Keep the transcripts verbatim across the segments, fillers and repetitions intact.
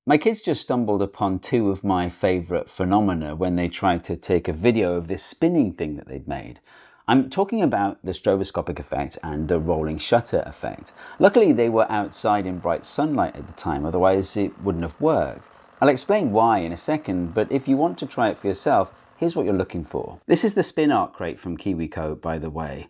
My kids just stumbled upon two of my favourite phenomena when they tried to take a video of this spinning thing that they'd made. I'm talking about the stroboscopic effect and the rolling shutter effect. Luckily, they were outside in bright sunlight at the time, otherwise it wouldn't have worked. I'll explain why in a second, but if you want to try it for yourself, here's what you're looking for. This is the Spin Art Crate from KiwiCo, by the way.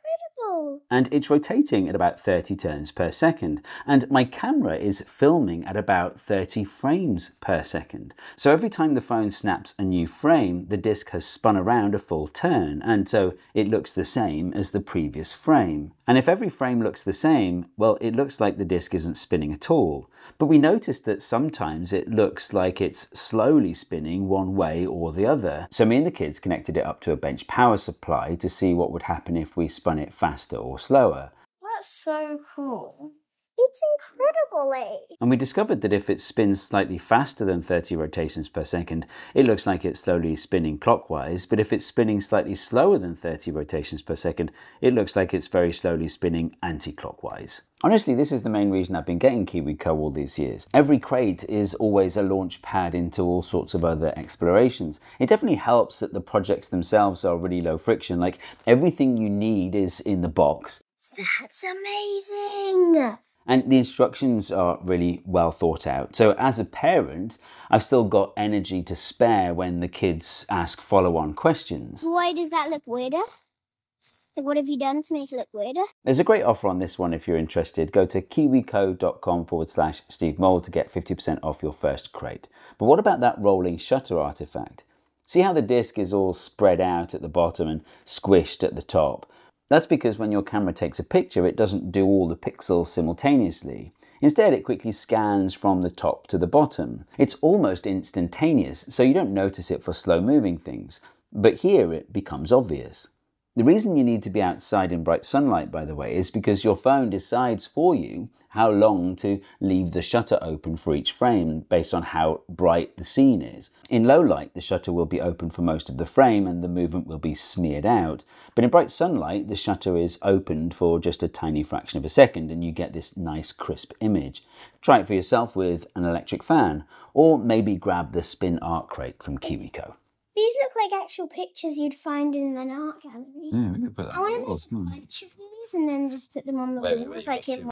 And it's rotating at about thirty turns per second. And my camera is filming at about thirty frames per second. So every time the phone snaps a new frame, the disc has spun around a full turn. And so it looks the same as the previous frame. And if every frame looks the same, well, it looks like the disc isn't spinning at all. But we noticed that sometimes it looks like it's slowly spinning one way or the other. So me and the kids connected it up to a bench power supply to see what would happen if we spun it faster or slower. That's so cool. It's incredible, eh? And we discovered that if it spins slightly faster than thirty rotations per second, it looks like it's slowly spinning clockwise, but if it's spinning slightly slower than thirty rotations per second, it looks like it's very slowly spinning anti-clockwise. Honestly, this is the main reason I've been getting KiwiCo all these years. Every crate is always a launch pad into all sorts of other explorations. It definitely helps that the projects themselves are really low friction, like everything you need is in the box. That's amazing! And the instructions are really well thought out. So as a parent, I've still got energy to spare when the kids ask follow-on questions. Why does that look weirder? Like, what have you done to make it look weirder? There's a great offer on this one if you're interested. Go to kiwico.com forward slash Steve Mould to get fifty percent off your first crate. But what about that rolling shutter artifact? See how the disc is all spread out at the bottom and squished at the top? That's because when your camera takes a picture, it doesn't do all the pixels simultaneously. Instead, it quickly scans from the top to the bottom. It's almost instantaneous, so you don't notice it for slow-moving things. But here it becomes obvious. The reason you need to be outside in bright sunlight, by the way, is because your phone decides for you how long to leave the shutter open for each frame based on how bright the scene is. In low light, the shutter will be open for most of the frame and the movement will be smeared out. But in bright sunlight, the shutter is opened for just a tiny fraction of a second and you get this nice crisp image. Try it for yourself with an electric fan, or maybe grab the Spin Art Crate from KiwiCo. These look like actual pictures you'd find in an art gallery. Yeah, we could put that I want to on the walls. make a bunch of these and then just put them on the Wait, wait, walls wait, like you it got